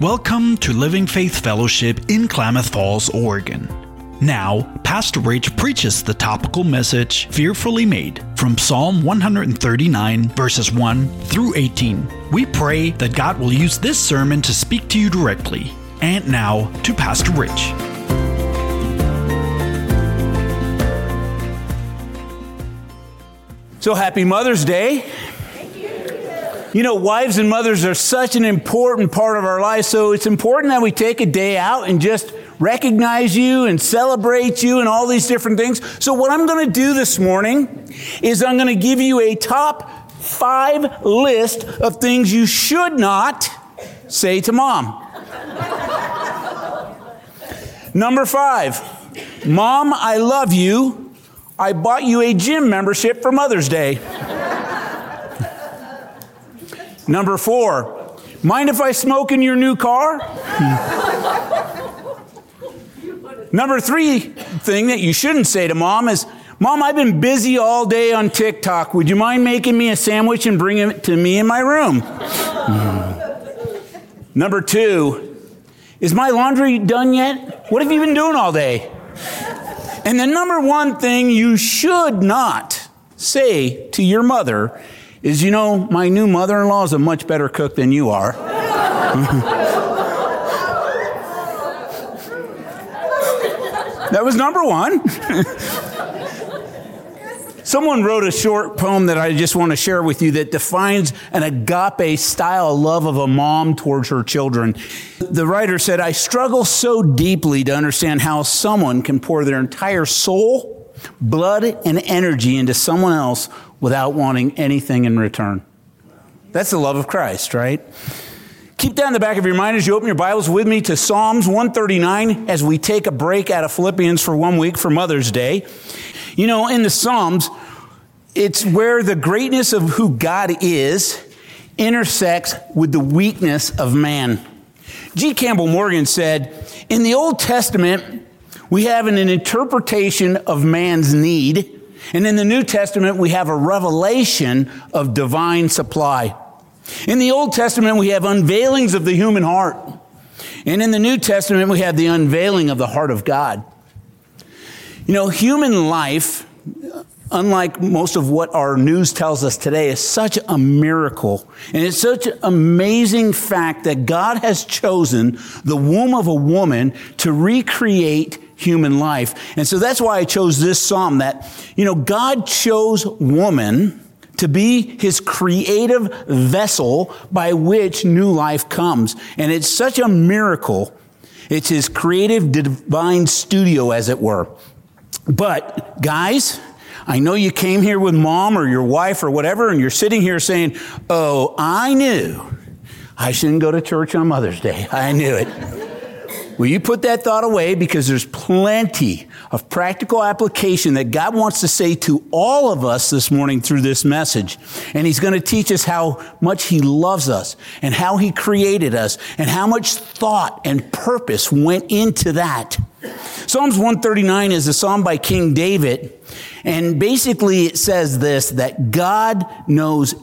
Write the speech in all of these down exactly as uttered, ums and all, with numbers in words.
Welcome to Living Faith Fellowship in Klamath Falls, Oregon. Now, Pastor Rich preaches the topical message Fearfully Made from Psalm one thirty-nine, verses one through eighteen. We pray that God will use this sermon to speak to you directly. And now, to Pastor Rich. So happy Mother's Day. You know, wives and mothers are such an important part of our lives, so it's important that we take a day out and just recognize you and celebrate you and all these different things. So what I'm going to do this morning is I'm going to give you a top five list of things you should not say to mom. Number five, Mom, I love you. I bought you a gym membership for Mother's Day. Number four, mind if I smoke in your new car? Number three thing that you shouldn't say to mom is, Mom, I've been busy all day on TikTok. Would you mind making me a sandwich and bringing it to me in my room? Number two, is my laundry done yet? What have you been doing all day? And the number one thing you should not say to your mother is, you know, my new mother-in-law is a much better cook than you are. That was number one. Someone wrote a short poem that I just want to share with you that defines an agape style love of a mom towards her children. The writer said, I struggle so deeply to understand how someone can pour their entire soul, blood, and energy into someone else without wanting anything in return. That's the love of Christ, right? Keep that in the back of your mind as you open your Bibles with me to Psalms one thirty-nine as we take a break out of Philippians for one week for Mother's Day. You know, in the Psalms, it's where the greatness of who God is intersects with the weakness of man. G. Campbell Morgan said, in the Old Testament, we have an interpretation of man's need. And in the New Testament, we have a revelation of divine supply. In the Old Testament, we have unveilings of the human heart. And in the New Testament, we have the unveiling of the heart of God. You know, human life, unlike most of what our news tells us today, is such a miracle. And it's such an amazing fact that God has chosen the womb of a woman to recreate human life. And so that's why I chose this psalm, that, you know, God chose woman to be his creative vessel by which new life comes. And it's such a miracle. It's his creative divine studio, as it were. But guys, I know you came here with mom or your wife or whatever, and you're sitting here saying, oh, I knew I shouldn't go to church on Mother's Day. I knew it. Well, you put that thought away, because there's plenty of practical application that God wants to say to all of us this morning through this message. And he's going to teach us how much he loves us and how he created us and how much thought and purpose went into that. Psalms one thirty-nine is a psalm by King David. And basically it says this, that God knows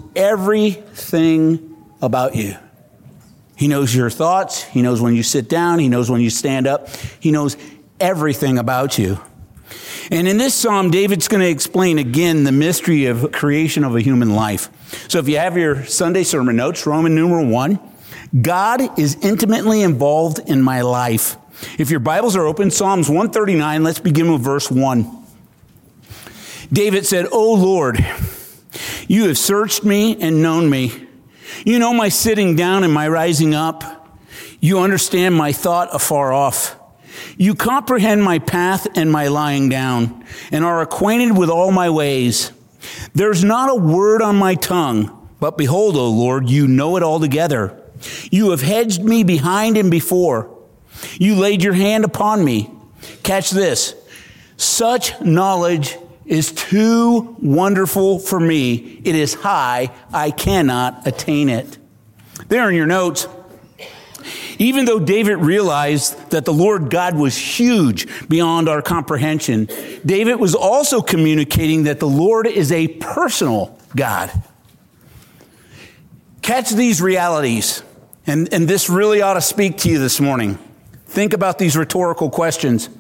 everything about you. He knows your thoughts. He knows when you sit down. He knows when you stand up. He knows everything about you. And in this psalm, David's going to explain again the mystery of creation of a human life. So if you have your Sunday sermon notes, Roman numeral one, God is intimately involved in my life. If your Bibles are open, Psalms one thirty-nine, let's begin with verse one. David said, O Lord, you have searched me and known me. You know my sitting down and my rising up. You understand my thought afar off. You comprehend my path and my lying down, and are acquainted with all my ways. There's not a word on my tongue, but behold, O Lord, you know it altogether. You have hedged me behind and before. You laid your hand upon me. Catch this. Such knowledge is too wonderful for me. It is high. I cannot attain it. There in your notes, even though David realized that the Lord God was huge beyond our comprehension, David was also communicating that the Lord is a personal God. Catch these realities. And, and this really ought to speak to you this morning. Think about these rhetorical questions.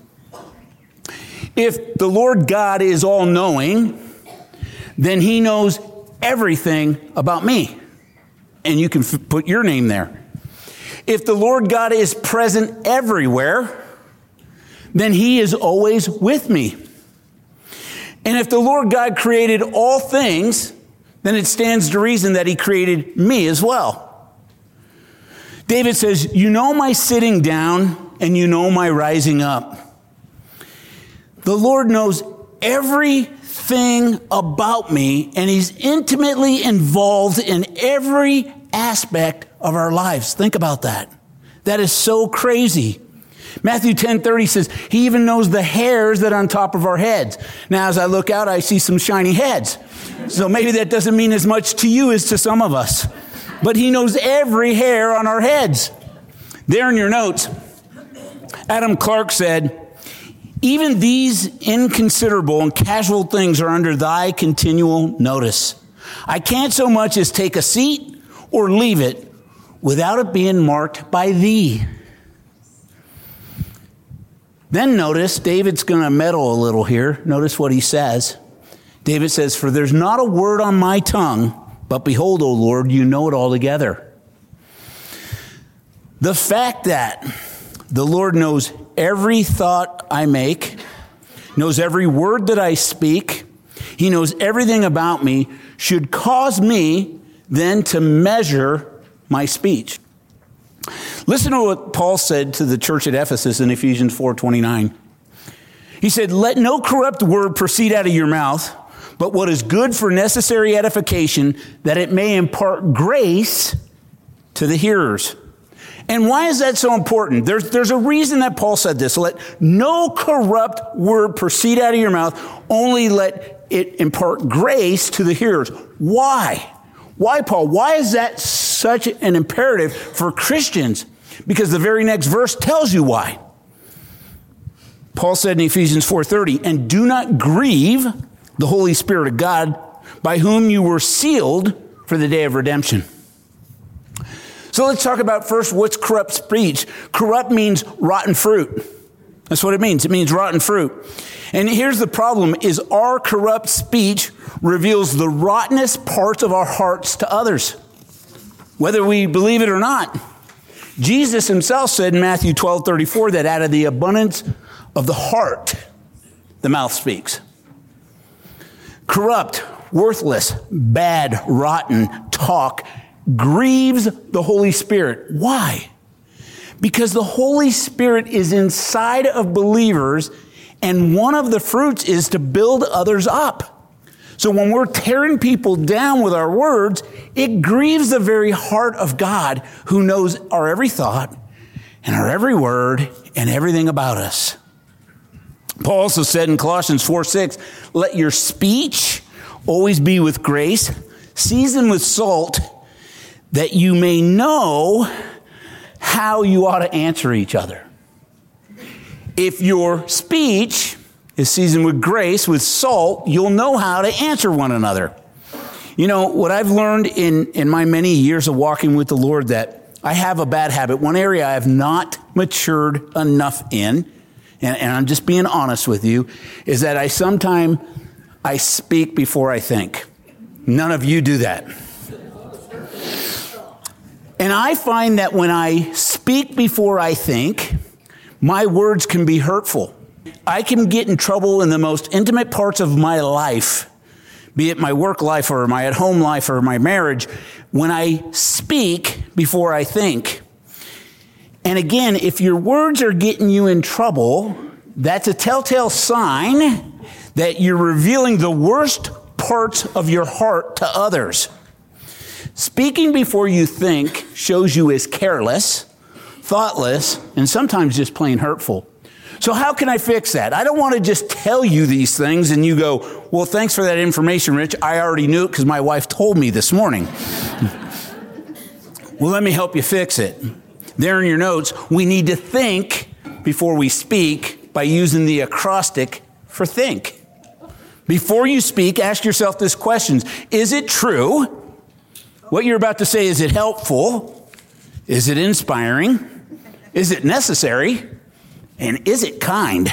If the Lord God is all-knowing, then he knows everything about me. And you can f- put your name there. If the Lord God is present everywhere, then he is always with me. And if the Lord God created all things, then it stands to reason that he created me as well. David says, you know my sitting down and you know my rising up. The Lord knows everything about me, and he's intimately involved in every aspect of our lives. Think about that. That is so crazy. Matthew ten thirty says, he even knows the hairs that are on top of our heads. Now, as I look out, I see some shiny heads. So maybe that doesn't mean as much to you as to some of us. But he knows every hair on our heads. There in your notes, Adam Clark said, even these inconsiderable and casual things are under thy continual notice. I can't so much as take a seat or leave it without it being marked by thee. Then notice, David's going to meddle a little here. Notice what he says. David says, for there's not a word on my tongue, but behold, O Lord, you know it altogether. The fact that the Lord knows every thought I make, knows every word that I speak, he knows everything about me, should cause me then to measure my speech. Listen to what Paul said to the church at Ephesus in Ephesians four twenty-nine. He said, let no corrupt word proceed out of your mouth, but what is good for necessary edification, that it may impart grace to the hearers. And why is that so important? There's, there's a reason that Paul said this. Let no corrupt word proceed out of your mouth, only let it impart grace to the hearers. Why? Why, Paul? Why is that such an imperative for Christians? Because the very next verse tells you why. Paul said in Ephesians four thirty, and do not grieve the Holy Spirit of God, by whom you were sealed for the day of redemption. So let's talk about first what's corrupt speech. Corrupt means rotten fruit. That's what it means. It means rotten fruit. And here's the problem, is our corrupt speech reveals the rottenness parts of our hearts to others, whether we believe it or not. Jesus himself said in Matthew twelve thirty-four that out of the abundance of the heart, the mouth speaks. Corrupt, worthless, bad, rotten talk grieves the Holy Spirit. Why? Because the Holy Spirit is inside of believers, and one of the fruits is to build others up. So when we're tearing people down with our words, it grieves the very heart of God, who knows our every thought and our every word and everything about us. Paul also said in Colossians four six, let your speech always be with grace, seasoned with salt, that you may know how you ought to answer each other. If your speech is seasoned with grace, with salt, you'll know how to answer one another. You know, what I've learned in, in my many years of walking with the Lord, that I have a bad habit. One area I have not matured enough in, and, and I'm just being honest with you, is that I sometimes I speak before I think. None of you do that. And I find that when I speak before I think, my words can be hurtful. I can get in trouble in the most intimate parts of my life, be it my work life or my at-home life or my marriage, when I speak before I think. And again, if your words are getting you in trouble, that's a telltale sign that you're revealing the worst parts of your heart to others. Speaking before you think shows you as careless, thoughtless, and sometimes just plain hurtful. So how can I fix that? I don't want to just tell you these things and you go, well, thanks for that information, Rich. I already knew it because my wife told me this morning. Well, let me help you fix it. There in your notes, we need to think before we speak by using the acrostic for think. Before you speak, ask yourself this question. Is it true? What you're about to say, is it helpful? Is it inspiring? Is it necessary? And is it kind?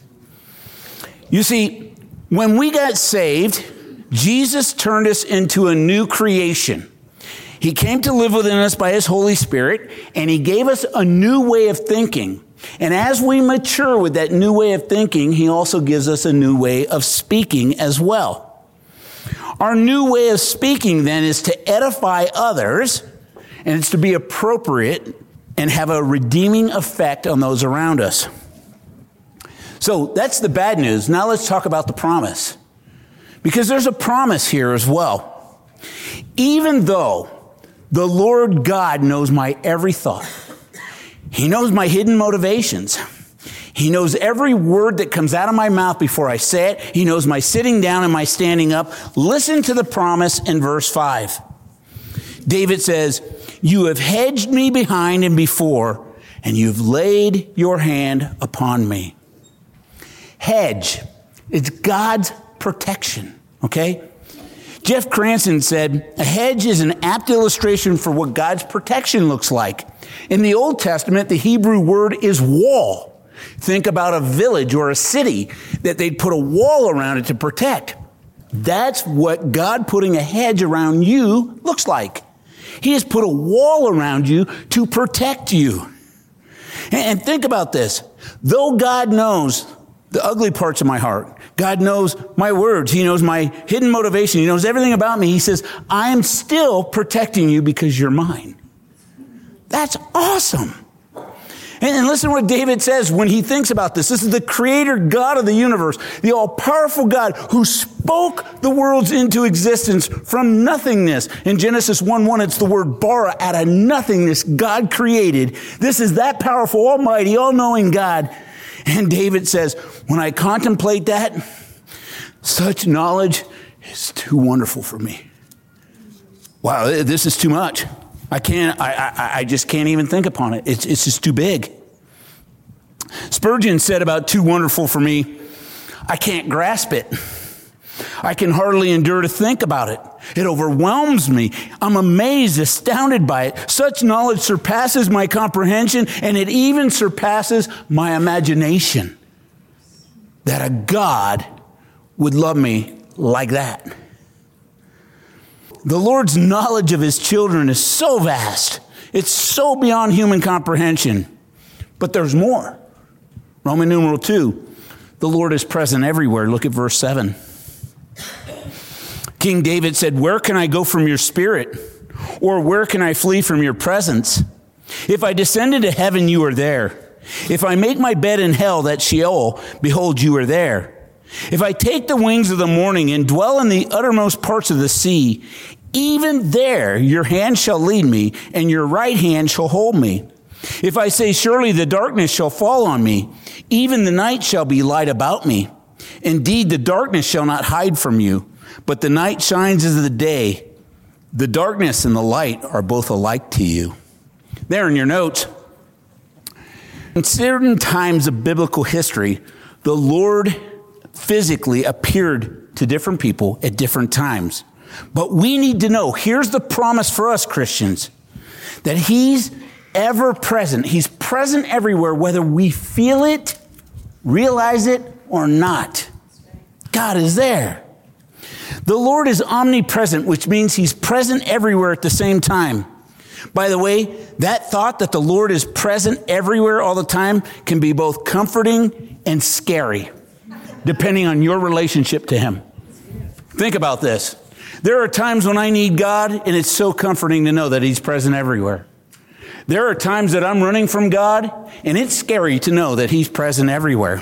You see, when we got saved, Jesus turned us into a new creation. He came to live within us by his Holy Spirit, and he gave us a new way of thinking. And as we mature with that new way of thinking, he also gives us a new way of speaking as well. Our new way of speaking then is to edify others, and it's to be appropriate and have a redeeming effect on those around us. So that's the bad news. Now let's talk about the promise. Because there's a promise here as well. Even though the Lord God knows my every thought, he knows my hidden motivations. He knows every word that comes out of my mouth before I say it. He knows my sitting down and my standing up. Listen to the promise in verse five. David says, "You have hedged me behind and before, and you've laid your hand upon me." Hedge. It's God's protection, okay? Jeff Cranston said, a hedge is an apt illustration for what God's protection looks like. In the Old Testament, the Hebrew word is wall. Think about a village or a city that they'd put a wall around it to protect. That's what God putting a hedge around you looks like. He has put a wall around you to protect you. And think about this. Though God knows the ugly parts of my heart, God knows my words, he knows my hidden motivation, he knows everything about me, he says, I'm still protecting you because you're mine. That's awesome. And listen to what David says when he thinks about this. This is the creator God of the universe, the all-powerful God who spoke the worlds into existence from nothingness. In Genesis one one, it's the word bara, out of nothingness, God created. This is that powerful, almighty, all-knowing God. And David says, when I contemplate that, such knowledge is too wonderful for me. Wow, this is too much. I can't, I, I, I just can't even think upon it. It's, it's just too big. Spurgeon said about too wonderful for me, I can't grasp it. I can hardly endure to think about it. It overwhelms me. I'm amazed, astounded by it. Such knowledge surpasses my comprehension, and it even surpasses my imagination. That a God would love me like that. The Lord's knowledge of his children is so vast. It's so beyond human comprehension. But there's more. Roman numeral two, the Lord is present everywhere. Look at verse seven. King David said, where can I go from your spirit? Or where can I flee from your presence? If I descend into heaven, you are there. If I make my bed in hell, that Sheol, behold, you are there. If I take the wings of the morning and dwell in the uttermost parts of the sea, even there your hand shall lead me, and your right hand shall hold me. If I say, surely the darkness shall fall on me, even the night shall be light about me. Indeed, the darkness shall not hide from you, but the night shines as the day. The darkness and the light are both alike to you. There in your notes, in certain times of biblical history, the Lord physically appeared to different people at different times. But we need to know, here's the promise for us Christians, that he's ever present. He's present everywhere, whether we feel it, realize it, or not. God is there. The Lord is omnipresent, which means he's present everywhere at the same time. By the way, that thought that the Lord is present everywhere all the time can be both comforting and scary, depending on your relationship to him. Think about this. There are times when I need God, and it's so comforting to know that he's present everywhere. There are times that I'm running from God, and it's scary to know that he's present everywhere.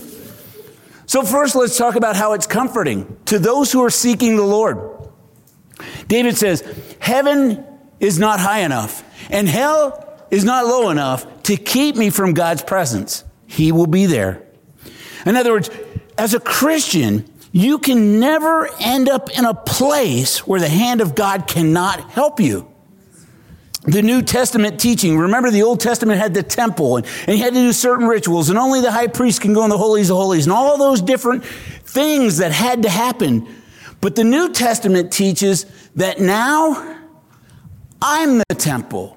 So first, let's talk about how it's comforting to those who are seeking the Lord. David says, heaven is not high enough, and hell is not low enough to keep me from God's presence. He will be there. In other words, as a Christian, you can never end up in a place where the hand of God cannot help you. The New Testament teaching, remember the Old Testament had the temple and, and you had to do certain rituals and only the high priest can go in the holies of holies and all those different things that had to happen. But the New Testament teaches that now I'm the temple.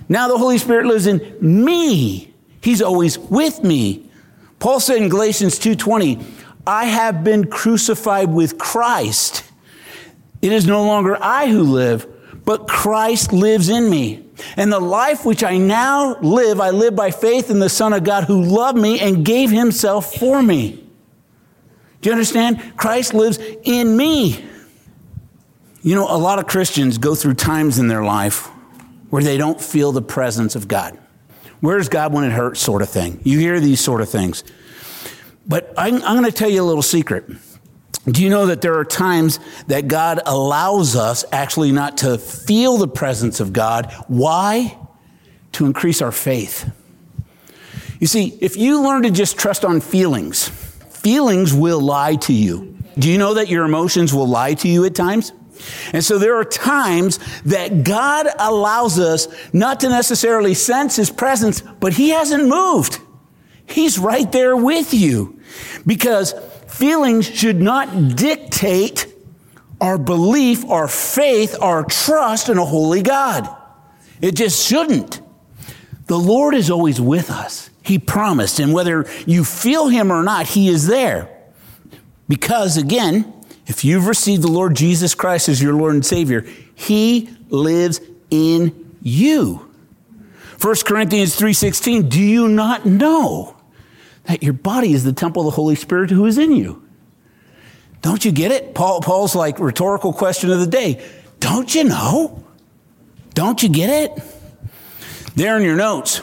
Now the Holy Spirit lives in me. He's always with me. Paul said in Galatians two twenty, I have been crucified with Christ. It is no longer I who live, but Christ lives in me. And the life which I now live, I live by faith in the Son of God who loved me and gave himself for me. Do you understand? Christ lives in me. You know, a lot of Christians go through times in their life where they don't feel the presence of God. Where's God when it hurts, sort of thing. You hear these sort of things. But I'm, I'm going to tell you a little secret. Do you know that there are times that God allows us actually not to feel the presence of God? Why? To increase our faith. You see, if you learn to just trust on feelings, feelings will lie to you. Do you know that your emotions will lie to you at times? And so there are times that God allows us not to necessarily sense his presence, but he hasn't moved. He's right there with you, because feelings should not dictate our belief, our faith, our trust in a holy God. It just shouldn't. The Lord is always with us. He promised, and whether you feel him or not, he is there. Because again, if you've received the Lord Jesus Christ as your Lord and Savior, he lives in you. First Corinthians three sixteen, do you not know that your body is the temple of the Holy Spirit who is in you? Don't you get it? Paul, Paul's like rhetorical question of the day. Don't you know? Don't you get it? There in your notes.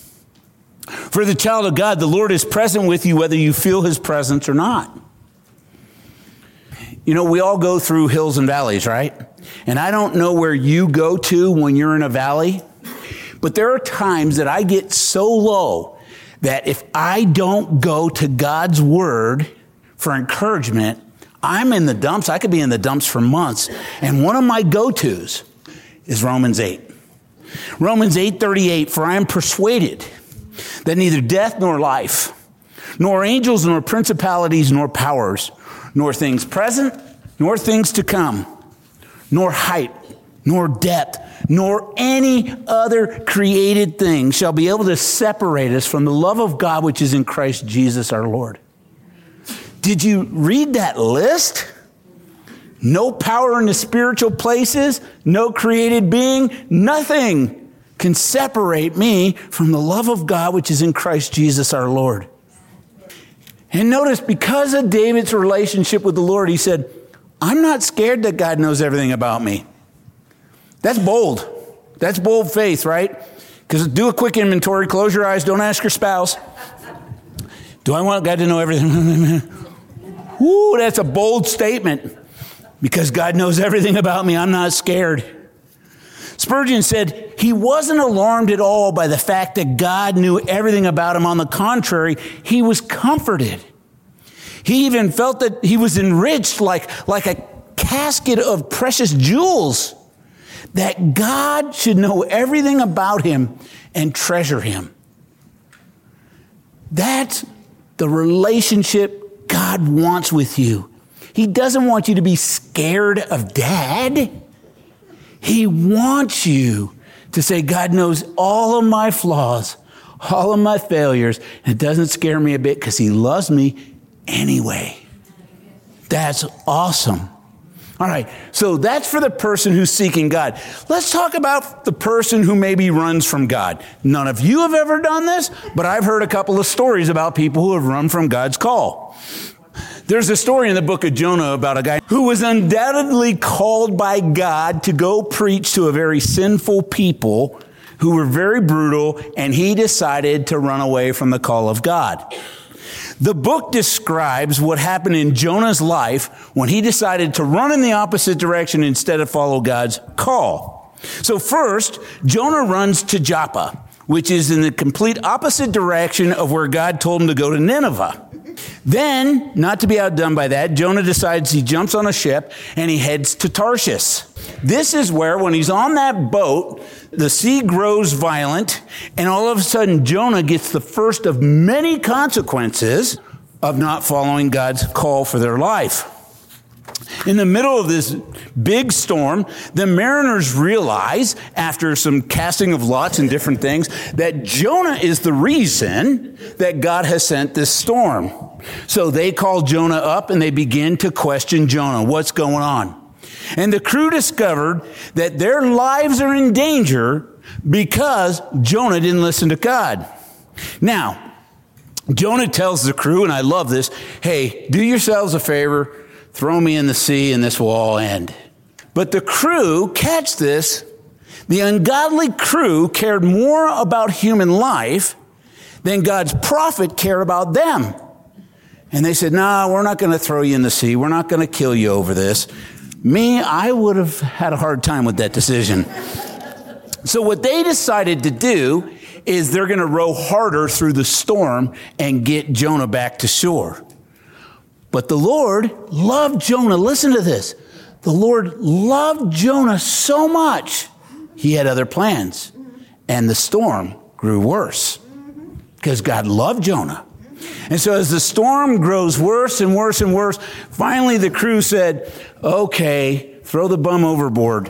For the child of God, the Lord is present with you whether you feel his presence or not. You know, we all go through hills and valleys, right? And I don't know where you go to when you're in a valley, but there are times that I get so low that if I don't go to God's word for encouragement, I'm in the dumps. I could be in the dumps for months. And one of my go-tos is Romans eight. Romans eight thirty-eight, for I am persuaded that neither death nor life, nor angels nor principalities nor powers, nor things present, nor things to come, nor height, nor depth, nor any other created thing shall be able to separate us from the love of God which is in Christ Jesus our Lord. Did you read that list? No power in the spiritual places, no created being, nothing can separate me from the love of God which is in Christ Jesus our Lord. And notice, because of David's relationship with the Lord, he said, I'm not scared that God knows everything about me. That's bold. That's bold faith, right? Because do a quick inventory, close your eyes, don't ask your spouse. Do I want God to know everything? Ooh, that's a bold statement. Because God knows everything about me, I'm not scared. Spurgeon said he wasn't alarmed at all by the fact that God knew everything about him. On the contrary, he was comforted. He even felt that he was enriched like, like a casket of precious jewels, that God should know everything about him and treasure him. That's the relationship God wants with you. He doesn't want you to be scared of dad. He wants you to say, God knows all of my flaws, all of my failures, and it doesn't scare me a bit because he loves me anyway. That's awesome. All right, so that's for the person who's seeking God. Let's talk about the person who maybe runs from God. None of you have ever done this, but I've heard a couple of stories about people who have run from God's call. There's a story in the book of Jonah about a guy who was undoubtedly called by God to go preach to a very sinful people who were very brutal, and he decided to run away from the call of God. The book describes what happened in Jonah's life when he decided to run in the opposite direction instead of follow God's call. So first, Jonah runs to Joppa, which is in the complete opposite direction of where God told him to go to Nineveh. Then, not to be outdone by that, Jonah decides he jumps on a ship and he heads to Tarshish. This is where, when he's on that boat, the sea grows violent, and all of a sudden Jonah gets the first of many consequences of not following God's call for their life. In the middle of this big storm, the mariners realize, after some casting of lots and different things, that Jonah is the reason that God has sent this storm. So they call Jonah up and they begin to question Jonah. What's going on? And the crew discovered that their lives are in danger because Jonah didn't listen to God. Now, Jonah tells the crew, and I love this, hey, do yourselves a favor, throw me in the sea and this will all end. But the crew, catch this, the ungodly crew cared more about human life than God's prophet cared about them. And they said, nah, we're not going to throw you in the sea. We're not going to kill you over this. Me, I would have had a hard time with that decision. So what they decided to do is they're going to row harder through the storm and get Jonah back to shore. But the Lord loved Jonah. Listen to this. The Lord loved Jonah so much, he had other plans. And the storm grew worse because God loved Jonah. And so as the storm grows worse and worse and worse, finally the crew said, okay, throw the bum overboard.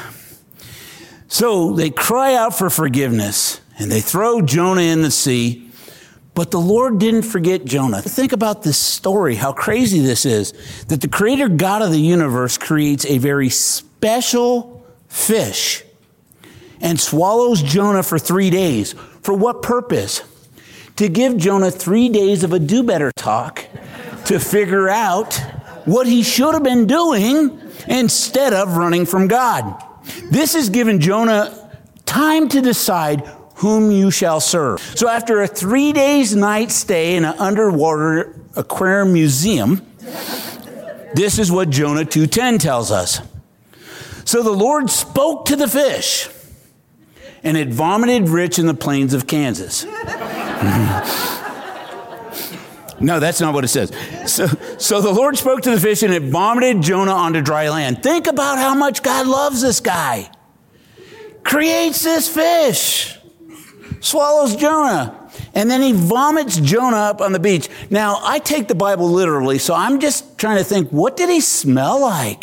So they cry out for forgiveness and they throw Jonah in the sea. But the Lord didn't forget Jonah. Think about this story, how crazy this is, that the creator God of the universe creates a very special fish and swallows Jonah for three days. For what purpose? To give Jonah three days of a do-better talk to figure out what he should have been doing instead of running from God. This has given Jonah time to decide whom you shall serve. So after a three days night stay in an underwater aquarium museum, this is what Jonah two ten tells us. So the Lord spoke to the fish, and it vomited rich in the plains of Kansas. No, that's not what it says. So, so the Lord spoke to the fish, and it vomited Jonah onto dry land. Think about how much God loves this guy. Creates this fish. Swallows Jonah. And then he vomits Jonah up on the beach. Now, I take the Bible literally, so I'm just trying to think, what did he smell like?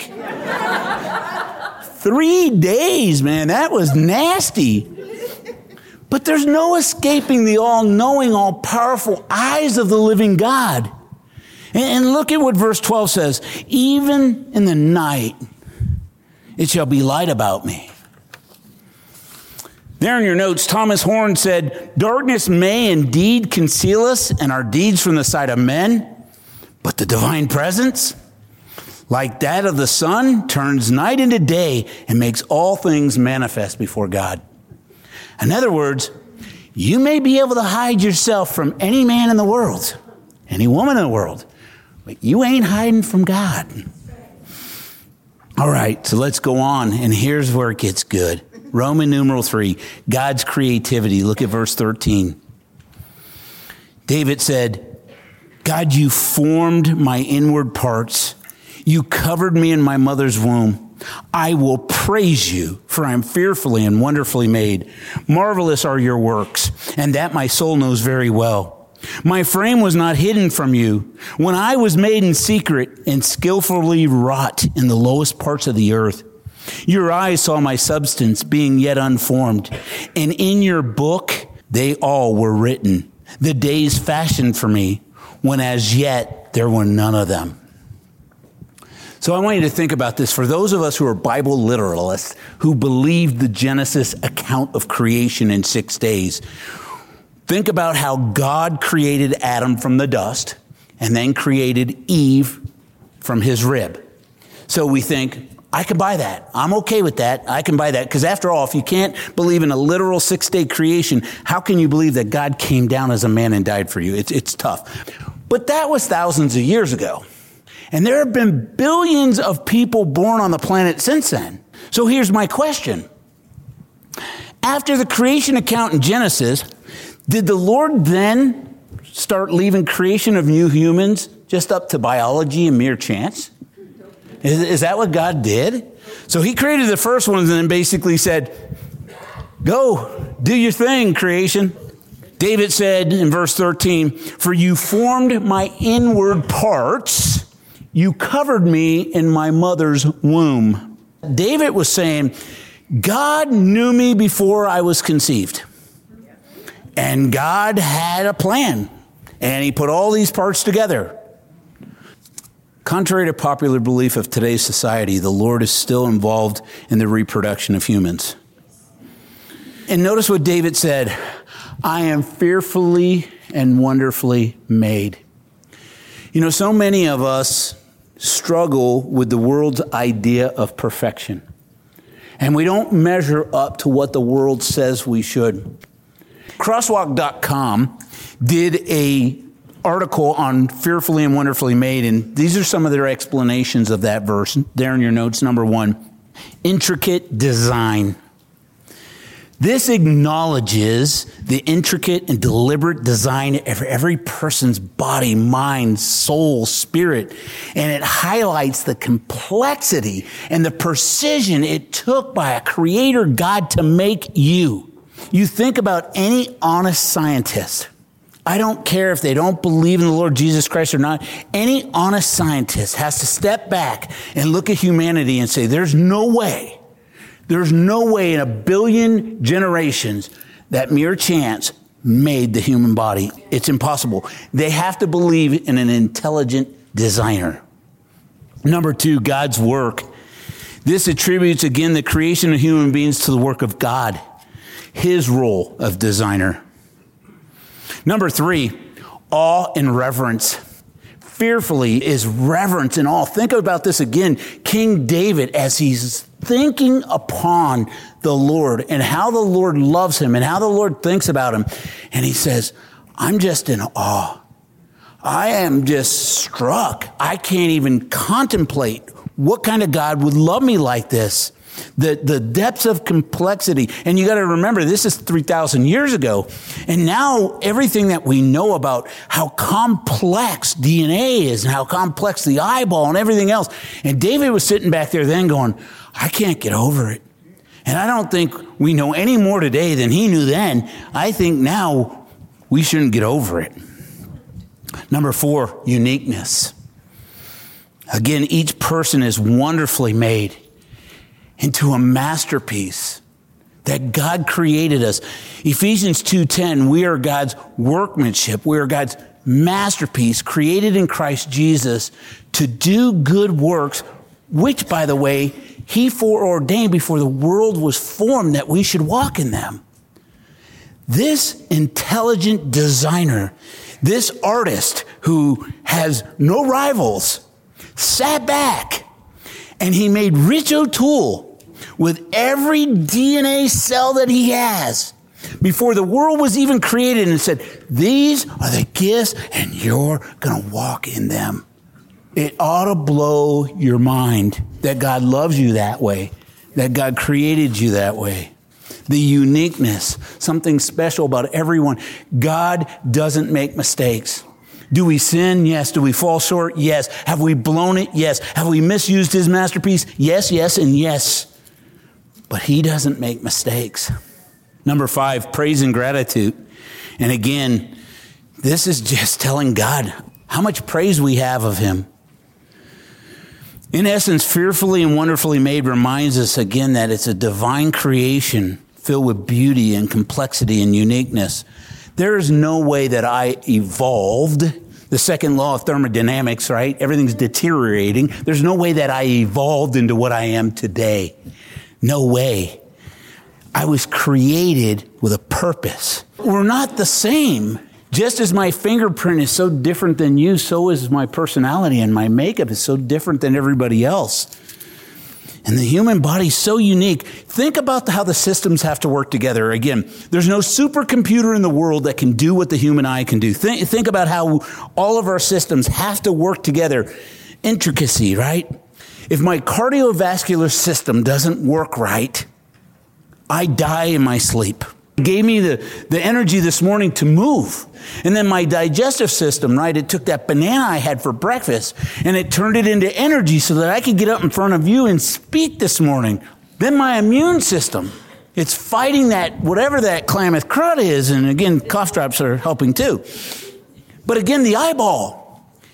Three days, man. That was nasty. But there's no escaping the all-knowing, all-powerful eyes of the living God. And look at what verse twelve says. Even in the night, it shall be light about me. There in your notes, Thomas Horn said, darkness may indeed conceal us and our deeds from the sight of men, but the divine presence, like that of the sun, turns night into day and makes all things manifest before God. In other words, you may be able to hide yourself from any man in the world, any woman in the world, but you ain't hiding from God. All right, so let's go on, and here's where it gets good. Roman numeral three, God's creativity. Look at verse thirteen. David said, God, you formed my inward parts. You covered me in my mother's womb. I will praise you, for I am fearfully and wonderfully made. Marvelous are your works, and that my soul knows very well. My frame was not hidden from you when I was made in secret and skillfully wrought in the lowest parts of the earth. Your eyes saw my substance being yet unformed, and in your book they all were written, the days fashioned for me, when as yet there were none of them. So I want you to think about this. For those of us who are Bible literalists, who believe the Genesis account of creation in six days, think about how God created Adam from the dust and then created Eve from his rib. So we think, I can buy that. I'm okay with that. I can buy that. Because after all, if you can't believe in a literal six-day creation, how can you believe that God came down as a man and died for you? It's, it's tough. But that was thousands of years ago. And there have been billions of people born on the planet since then. So here's my question. After the creation account in Genesis, did the Lord then start leaving creation of new humans just up to biology and mere chance? Is, is that what God did? So he created the first ones and then basically said, go, do your thing, creation. David said in verse thirteen, for you formed my inward parts. You covered me in my mother's womb. David was saying, God knew me before I was conceived. And God had a plan. And he put all these parts together. Contrary to popular belief of today's society, the Lord is still involved in the reproduction of humans. And notice what David said, I am fearfully and wonderfully made. You know, so many of us struggle with the world's idea of perfection. And we don't measure up to what the world says we should. Crosswalk dot com did a article on fearfully and wonderfully made, and these are some of their explanations of that verse. There in your notes, number one, intricate design. This acknowledges the intricate and deliberate design of every person's body, mind, soul, spirit, and it highlights the complexity and the precision it took by a creator God to make you. You think about any honest scientist. I don't care if they don't believe in the Lord Jesus Christ or not. Any honest scientist has to step back and look at humanity and say, there's no way, there's no way in a billion generations that mere chance made the human body. It's impossible. They have to believe in an intelligent designer. Number two, God's work. This attributes again the creation of human beings to the work of God, his role of designer. Number three, awe and reverence. Fearfully is reverence and awe. Think about this again. King David, as he's thinking upon the Lord and how the Lord loves him and how the Lord thinks about him. And he says, I'm just in awe. I am just struck. I can't even contemplate what kind of God would love me like this. The, the depths of complexity. And you got to remember, this is three thousand years ago. And now everything that we know about how complex D N A is and how complex the eyeball and everything else. And David was sitting back there then going, I can't get over it. And I don't think we know any more today than he knew then. I think now we shouldn't get over it. Number four, uniqueness. Again, each person is wonderfully made into a masterpiece that God created us. Ephesians two ten, we are God's workmanship. We are God's masterpiece created in Christ Jesus to do good works, which, by the way, he foreordained before the world was formed that we should walk in them. This intelligent designer, this artist who has no rivals, sat back and he made Rich O'Toole with every D N A cell that he has before the world was even created and said, these are the gifts and you're going to walk in them. It ought to blow your mind that God loves you that way, that God created you that way. The uniqueness, something special about everyone. God doesn't make mistakes. Do we sin? Yes. Do we fall short? Yes. Have we blown it? Yes. Have we misused his masterpiece? Yes, yes, and yes. But he doesn't make mistakes. Number five, praise and gratitude. And again, this is just telling God how much praise we have of him. In essence, fearfully and wonderfully made reminds us again that it's a divine creation filled with beauty and complexity and uniqueness. There is no way that I evolved. The second law of thermodynamics, right? Everything's deteriorating. There's no way that I evolved into what I am today. No way. I was created with a purpose. We're not the same. Just as my fingerprint is so different than you, so is my personality, and my makeup is so different than everybody else. And the human body is so unique. Think about how the systems have to work together. Again, there's no supercomputer in the world that can do what the human eye can do. Think, think about how all of our systems have to work together. Intricacy, right? If my cardiovascular system doesn't work right, I die in my sleep. It gave me the, the energy this morning to move. And then my digestive system, right, it took that banana I had for breakfast and it turned it into energy so that I could get up in front of you and speak this morning. Then my immune system, it's fighting that, whatever that Klamath crud is. And again, cough drops are helping too. But again, the eyeball,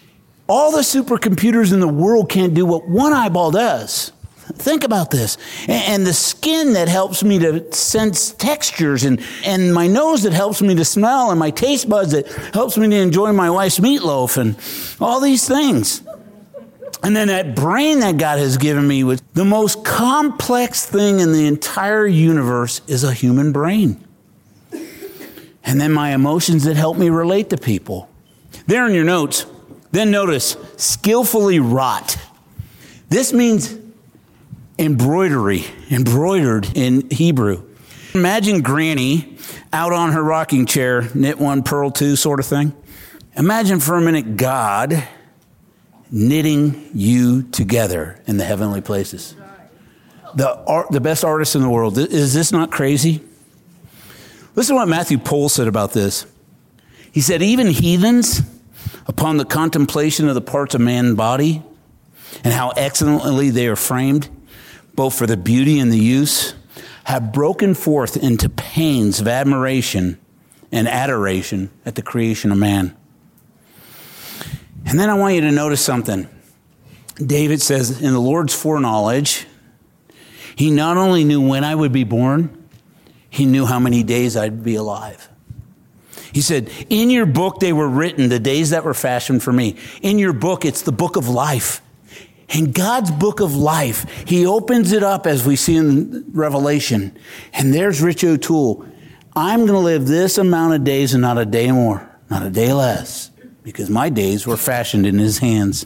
All the supercomputers in the world can't do what one eyeball does. Think about this. And the skin that helps me to sense textures, and, and my nose that helps me to smell, and my taste buds that helps me to enjoy my wife's meatloaf, and all these things. And then that brain that God has given me, with the most complex thing in the entire universe is a human brain. And then my emotions that help me relate to people. There in your notes, then notice, skillfully wrought. This means embroidery, embroidered in Hebrew. Imagine Granny out on her rocking chair, knit one, purl two sort of thing. Imagine for a minute God knitting you together in the heavenly places. The art, the best artist in the world. Is this not crazy? Listen to what Matthew Pohl said about this. He said, even heathens, upon the contemplation of the parts of man's body and how excellently they are framed, both for the beauty and the use, have broken forth into pains of admiration and adoration at the creation of man. And then I want you to notice something. David says, in the Lord's foreknowledge, he not only knew when I would be born, he knew how many days I'd be alive. He said, in your book they were written, the days that were fashioned for me. In your book, it's the book of life. In God's book of life, he opens it up as we see in Revelation. And there's Rich O'Toole. I'm going to live this amount of days and not a day more, not a day less, because my days were fashioned in his hands.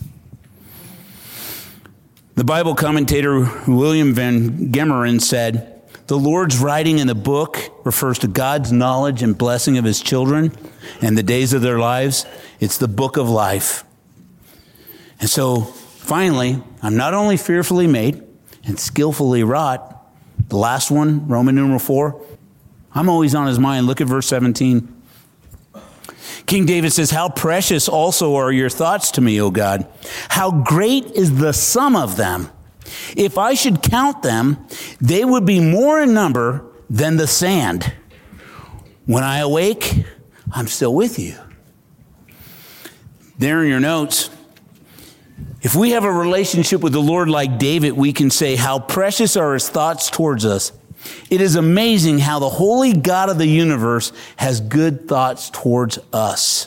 The Bible commentator William Van Gemeren said, the Lord's writing in the book refers to God's knowledge and blessing of his children and the days of their lives. It's the book of life. And so, finally, I'm not only fearfully made and skillfully wrought, the last one, Roman numeral four, I'm always on his mind. Look at verse seventeen. King David says, how precious also are your thoughts to me, O God. How great is the sum of them. If I should count them, they would be more in number than the sand. When I awake, I'm still with you. There in your notes, if we have a relationship with the Lord like David, we can say, how precious are his thoughts towards us. It is amazing how the holy God of the universe has good thoughts towards us.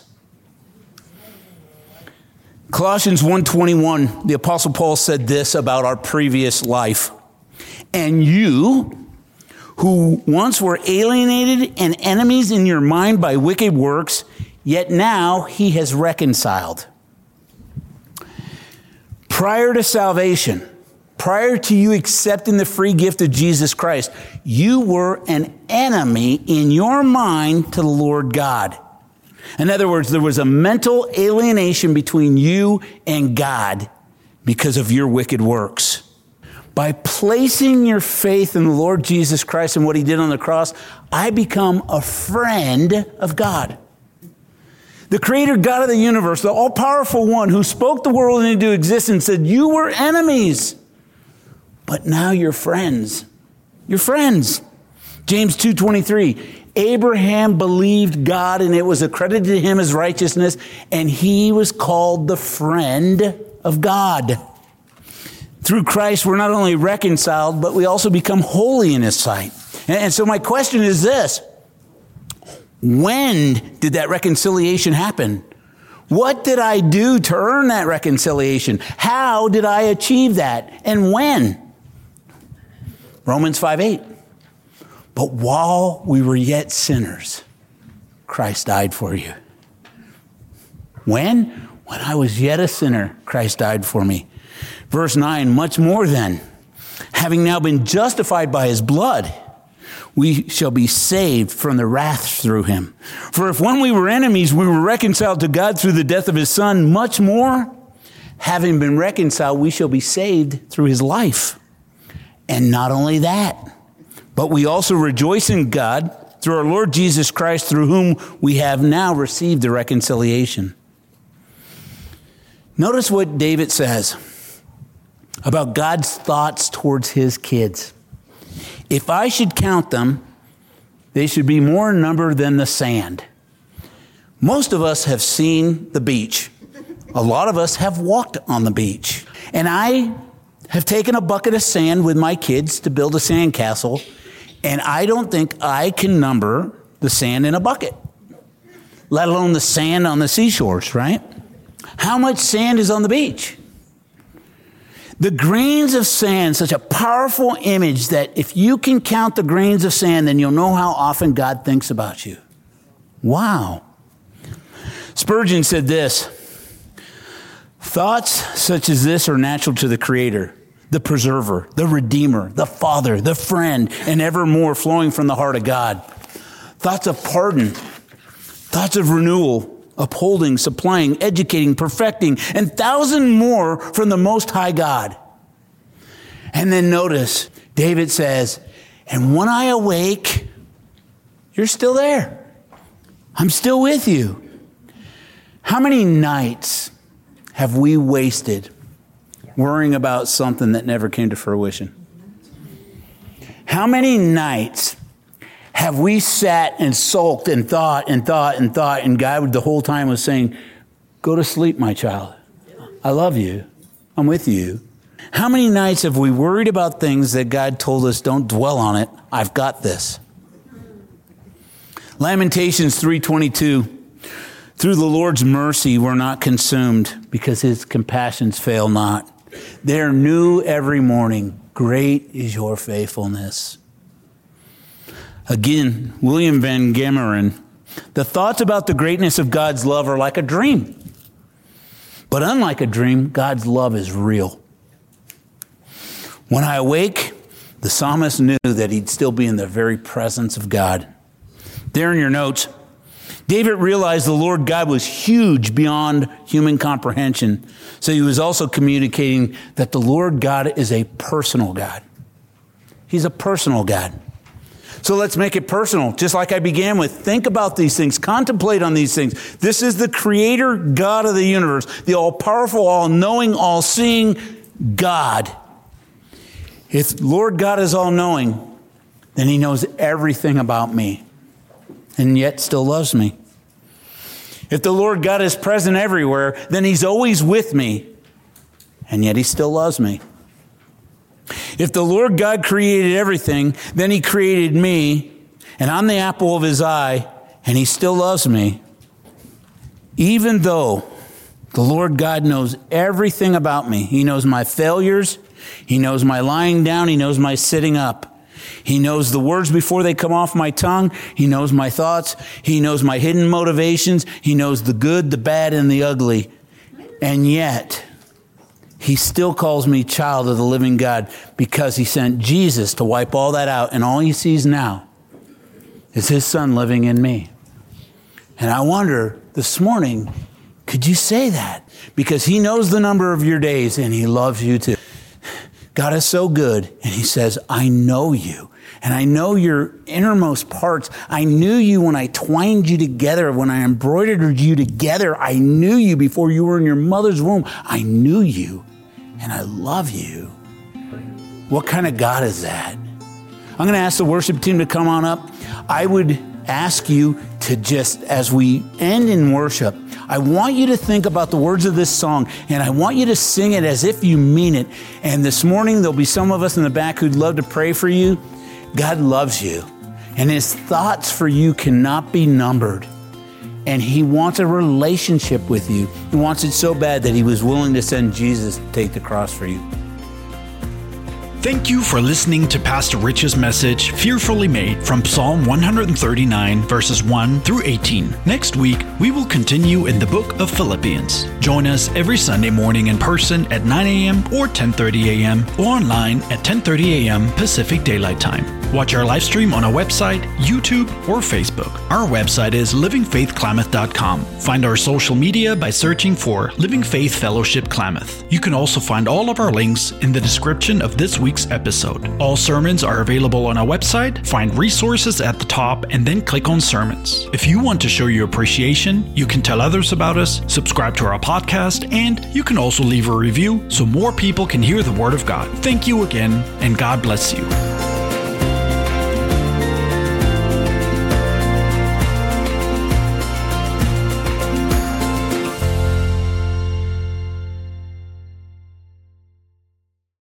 Colossians one twenty-one, the Apostle Paul said this about our previous life. And you, who once were alienated and enemies in your mind by wicked works, yet now he has reconciled. Prior to salvation, prior to you accepting the free gift of Jesus Christ, you were an enemy in your mind to the Lord God. In other words, there was a mental alienation between you and God because of your wicked works. By placing your faith in the Lord Jesus Christ and what he did on the cross, I become a friend of God. The creator God of the universe, the all-powerful one who spoke the world into existence, said, you were enemies, but now you're friends. You're friends. James two twenty-three, Abraham believed God and it was accredited to him as righteousness, and he was called the friend of God. Through Christ, we're not only reconciled, but we also become holy in his sight. And so my question is this. When did that reconciliation happen? What did I do to earn that reconciliation? How did I achieve that? And when? Romans five eight. But while we were yet sinners, Christ died for you. When? When I was yet a sinner, Christ died for me. Verse nine, much more then, having now been justified by his blood, we shall be saved from the wrath through him. For if when we were enemies, we were reconciled to God through the death of his son, much more, having been reconciled, we shall be saved through his life. And not only that, but we also rejoice in God through our Lord Jesus Christ, through whom we have now received the reconciliation. Notice what David says about God's thoughts towards his kids. If I should count them, they should be more in number than the sand. Most of us have seen the beach, A lot of us have walked on the beach. And I have taken a bucket of sand with my kids to build a sandcastle, and I don't think I can number the sand in a bucket, let alone the sand on the seashores, right? How much sand is on the beach? The grains of sand, such a powerful image that if you can count the grains of sand, then you'll know how often God thinks about you. Wow. Spurgeon said this: thoughts such as this are natural to the Creator, the Preserver, the Redeemer, the Father, the Friend, and evermore flowing from the heart of God. Thoughts of pardon, thoughts of renewal, upholding, supplying, educating, perfecting, and thousand more from the Most High God. And then notice, David says, and when I awake, you're still there. I'm still with you. How many nights have we wasted worrying about something that never came to fruition? How many nights have we sat and sulked and thought and thought and thought, and God the whole time was saying, go to sleep, my child. I love you. I'm with you. How many nights have we worried about things that God told us, don't dwell on it. I've got this. Lamentations three twenty-two, through the Lord's mercy we're not consumed, because his compassions fail not. They're new every morning. Great is your faithfulness. Again, William Van Gemeren, the thoughts about the greatness of God's love are like a dream. But unlike a dream, God's love is real. When I awake, the psalmist knew that he'd still be in the very presence of God. There in your notes, David realized the Lord God was huge beyond human comprehension. So he was also communicating that the Lord God is a personal God. He's a personal God. So let's make it personal. Just like I began with, think about these things, contemplate on these things. This is the Creator God of the universe, the all-powerful, all-knowing, all-seeing God. If Lord God is all-knowing, then he knows everything about me and yet still loves me. If the Lord God is present everywhere, then he's always with me and yet he still loves me. If the Lord God created everything, then he created me, and I'm the apple of his eye, and he still loves me. Even though the Lord God knows everything about me. He knows my failures. He knows my lying down. He knows my sitting up. He knows the words before they come off my tongue. He knows my thoughts. He knows my hidden motivations. He knows the good, the bad, and the ugly. And yet, he still calls me child of the living God because he sent Jesus to wipe all that out. And all he sees now is his son living in me. And I wonder this morning, could you say that? Because he knows the number of your days and he loves you too. God is so good. And he says, I know you. And I know your innermost parts. I knew you when I twined you together, when I embroidered you together. I knew you before you were in your mother's womb. I knew you, and I love you. What kind of God is that? I'm going to ask the worship team to come on up. I would ask you to just, as we end in worship, I want you to think about the words of this song, and I want you to sing it as if you mean it. And this morning, there'll be some of us in the back who'd love to pray for you. God loves you, and his thoughts for you cannot be numbered. And he wants a relationship with you. He wants it so bad that he was willing to send Jesus to take the cross for you. Thank you for listening to Pastor Rich's message, Fearfully Made, from Psalm one thirty-nine, verses one through eighteen. Next week, we will continue in the book of Philippians. Join us every Sunday morning in person at nine a.m. or ten thirty a.m. or online at ten thirty a.m. Pacific Daylight Time. Watch our live stream on our website, YouTube, or Facebook. Our website is living faith klamath dot com. Find our social media by searching for Living Faith Fellowship Klamath. You can also find all of our links in the description of this week's episode. All sermons are available on our website. Find resources at the top and then click on Sermons. If you want to show your appreciation, you can tell others about us, subscribe to our podcast, and you can also leave a review so more people can hear the Word of God. Thank you again, and God bless you.